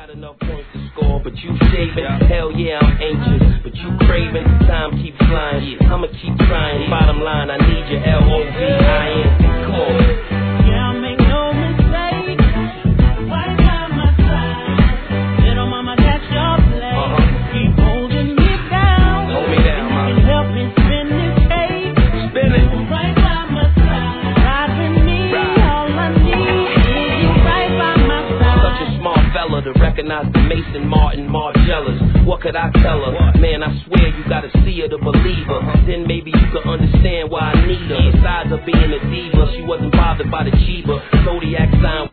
got enough points to score, but you shaving. Hell yeah, I'm anxious, but you craving. Time keeps flying, I'ma keep trying. Bottom line, I need your LOVIN. Come on. Yeah, make no mistake. Right by my side. Little mama, that's your place. Keep holding me down. Hold me down, and you can help me spin this cake. Spin it. Right by my side. Ride with me. All I need is you right by my side. Such a smart fella to recognize the Mason Martin Margellas. What could I tell her? Man, I swear you gotta see her to believe her. Then maybe you could understand why I need her. Besides her being a diva, she wasn't bothered by the Chiba Zodiac sign.